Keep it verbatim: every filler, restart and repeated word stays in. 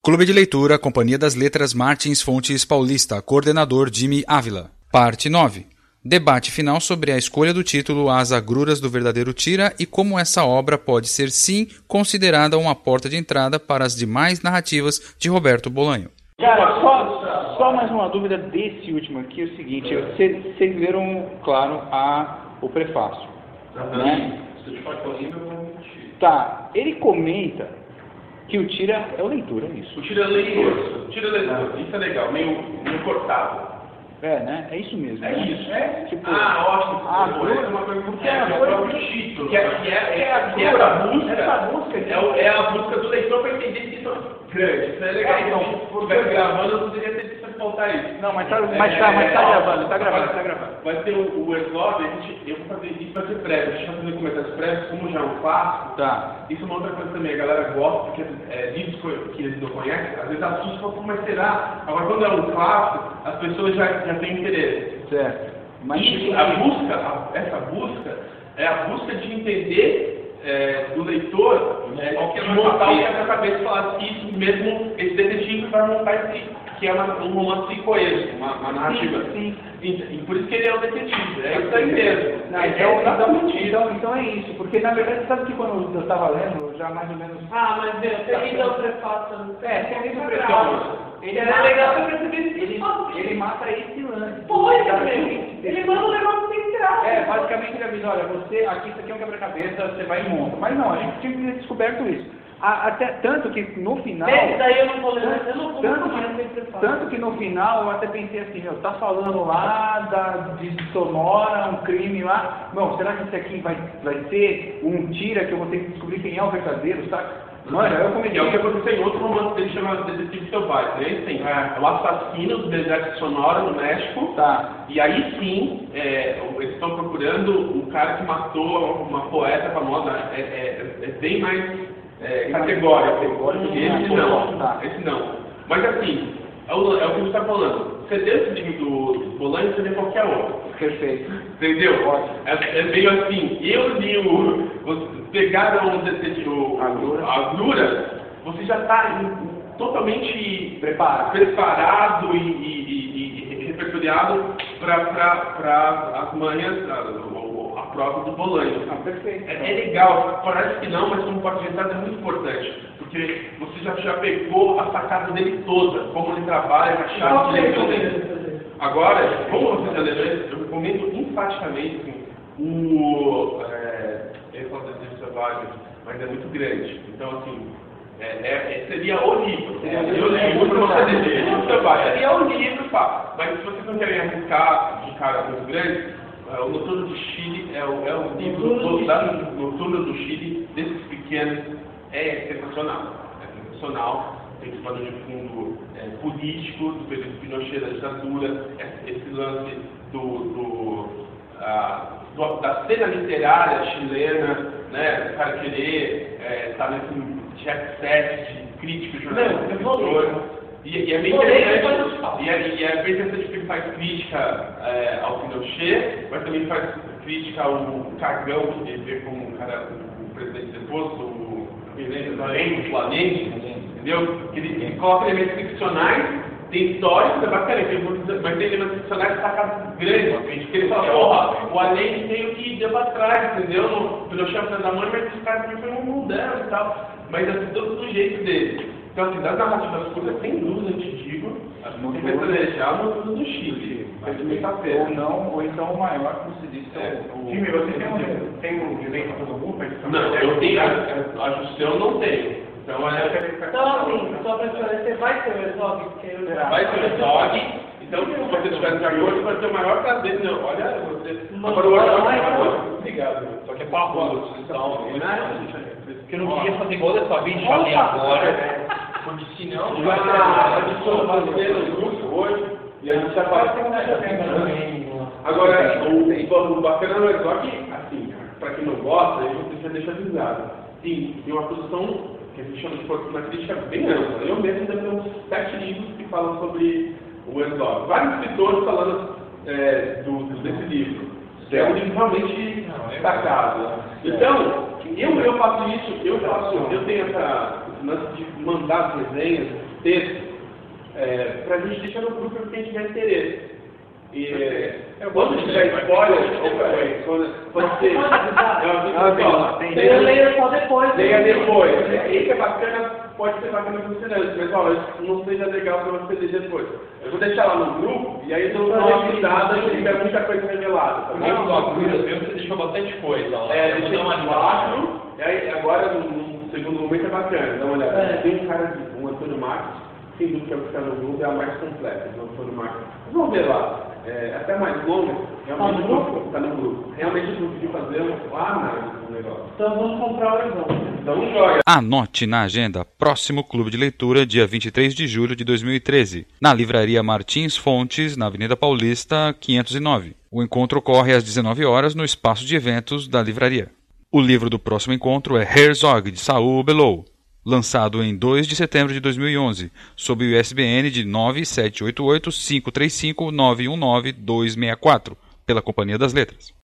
Clube de Leitura, Companhia das Letras Martins Fontes Paulista, coordenador Jimmy Ávila. Parte nove. Debate final sobre a escolha do título As Agruras do Verdadeiro Tira e como essa obra pode ser, sim, considerada uma porta de entrada para as demais narrativas de Roberto Bolanho. Cara, só, só mais uma dúvida desse último aqui, é o seguinte, vocês leram, claro, a, o prefácio, uhum. né? Tá, ele comenta que o Tira é o leitor, é isso? O Tira é leitor, o Tira é leitor, isso é legal, meio, meio cortado. É, né? É isso mesmo. É né? isso. É? Tipo, ah, ótimo. Ah, pô, é uma coisa muito é, é, é o próprio título. Que é, que é, é, é, que é essa busca. Essa busca é, o, é a busca do leitor para entender que isso é grande. Isso é legal. É, então, se estiver gravando, eu não poderia ter que faltar isso. Não, mas tá, mas é, tá, mas tá é, gravando, tá gravando, tá gravando. Vai ter o, o Exlog, a gente, eu vou fazer isso, vai ser prévio. A gente vai fazer comentários prévios, como já é um clássico. Tá. Isso é uma outra coisa também, a galera gosta, porque é, livros que eles não conhecem, às vezes assusta, fala, mas será? Agora, quando é um clássico, as pessoas já, já têm interesse. Certo. Mas isso, a busca, a, essa busca, é a busca de entender é, do leitor, é, de montar o que é na cabeça e falar que isso mesmo, esse detetive vai montar esse, que é uma, um romance coeso, uma, uma narrativa. Sim, sim. E, e por isso que ele é o detetive, é isso aí mesmo. Não, é, então, então, então, então é isso, porque na verdade, sabe que quando eu estava lendo, eu já mais ou menos... Ah, mas meu, você ainda o prefácio. É, você ainda o prefácio. Ele é legal pra perceber esse ele, ele mata esse lance. Pode, ele, ele manda o negócio central. É, basicamente ele avisa, olha, você, aqui isso aqui é um quebra-cabeça, você vai e monta. Mas não, a gente tinha que ter descoberto isso. A, até, tanto que no final... Esse daí eu não vou ler, eu não vou tanto, que, tanto que no final eu até pensei assim, meu, tá falando lá da, de sonora, um crime lá. Não, será que isso aqui vai, vai ser um tira que eu vou ter que descobrir quem é o verdadeiro, sabe? Mano, eu comecei... É o que aconteceu em outro romance dele chamado Detetive Selvagem. Né? Sim, é o assassino do deserto de Sonora, no México. Tá. E aí sim, é, eles estão procurando o cara que matou uma poeta famosa. É, é, é bem mais é, categórico. categórico. Esse não, tá. Esse não. Mas assim, é o, é o que a gente está falando. Você lê esse livro do Bolanho, você lê qualquer outro. Perfeito. Entendeu? É, é meio assim, eu li o... Pegaram o detetive, a Agrura, você já está totalmente preparado, preparado e, e, e, e repertoriado para as manhas, a, a prova do Bolanho. Ah, perfeito. É, é legal, parece que não, mas como porta de entrada é muito importante, porque você já, já pegou a sacada dele toda, como ele trabalha, a chave de leitura dele. Agora, como você já leu, eu recomendo enfaticamente assim, o... É, ele fala de selvagem, mas é muito grande. Então, assim, é, é, seria o livro. Seria o livro para você ler. Seria o livro, pá. Mas se vocês não querem arriscar de cara muito grande, é, o Noturno do Chile é o, é o livro do, da, Noturno do Chile, desses pequenos, é sensacional. É sensacional. Tem esse pano de fundo é, político, do período Pinochet, da ditadura, esse lance do... do a, Do, da cena literária chilena, né, o cara querer estar é, nesse jet set de crítico, jornalista, escritor. E, e é bem interessante, e é, e é bem interessante porque ele faz crítica é, ao Pinochet, mas também faz crítica ao Cagão, que ele vê como um cara, o presidente deposto, o Flamengo, entendeu? Que ele, ele coloca elementos ficcionais. Tem histórias, é bacana, mas tem elementos ficcionais sacados grandes, que ele fala, porra, o Allende meio que deu pra trás, entendeu? No, pelo chefe da mãe, mas esse cara também foi um mundano e tal. Mas assim, todo do jeito dele. Então, assim, das narrativas curtas, sem dúvida, eu te digo, tem que planejar o Noturno do Chile. Ou não, ou então o maior, como se disse, é o... Time, você tem um, tem um direito a todo mundo? Não, eu tenho, a Justiça eu não tenho. Então, é... então assim, só para esclarecer, vai ter o Exog? Vai ter o Exog. Então, se você estiver de acordo, vai ter o maior prazer. Não, olha, você... Agora, o Exog... Obrigado. Só que é para a rua, vocês estão... Porque eu não queria fazer igual dessa vez, de fazer agora. Porque senão... Vai ter a edição brasileira muito hoje. E a gente já fala... Agora, o bacana do Exog, assim, para quem não gosta, a gente precisa deixar avisado. Sim, tem uma produção... que a gente chama de fortuna crítica bem ampla. Eu mesmo devo ter uns sete livros que falam sobre o Exog. Vários escritores falando é, do, desse livro. É um livro realmente destacado. Então, eu, eu faço isso, eu faço, eu tenho essa lance de mandar as resenhas texto, é, para a gente deixar no grupo para quem tiver interesse. E é, quando tiver spoiler, quando, quando você. Eu leio só depois. Leia depois. Esse é bacana, pode ser bacana para você ler, mas ó, não seja legal para você ler depois. Eu vou deixar lá no grupo e aí eu dou uma avisada se tiver muita coisa revelada. Tá bom? Você deixou bastante coisa lá. É, deixei uma quatro, e aí agora no segundo momento é bacana, dá uma olhada. É. Tem um cara, um Antônio Marcos, sem dúvida que é o que está no grupo, é a mais completa, o Antônio Marcos. Vamos ver lá, é, até mais longa, realmente está no grupo? Está no grupo. Realmente eu consegui fazer uma análise do negócio. Então vamos comprar o horizonte. Então joia. Anote na agenda, próximo Clube de Leitura, dia vinte e três de julho de dois mil e treze, na Livraria Martins Fontes, na Avenida Paulista, quinhentos e nove. O encontro ocorre às dezenove horas no espaço de eventos da livraria. O livro do próximo encontro é Herzog, de Saul Bellow, lançado em dois de setembro de dois mil e onze, sob o I S B N de nove sete oito oito cinco três cinco nove um nove dois seis quatro, pela Companhia das Letras.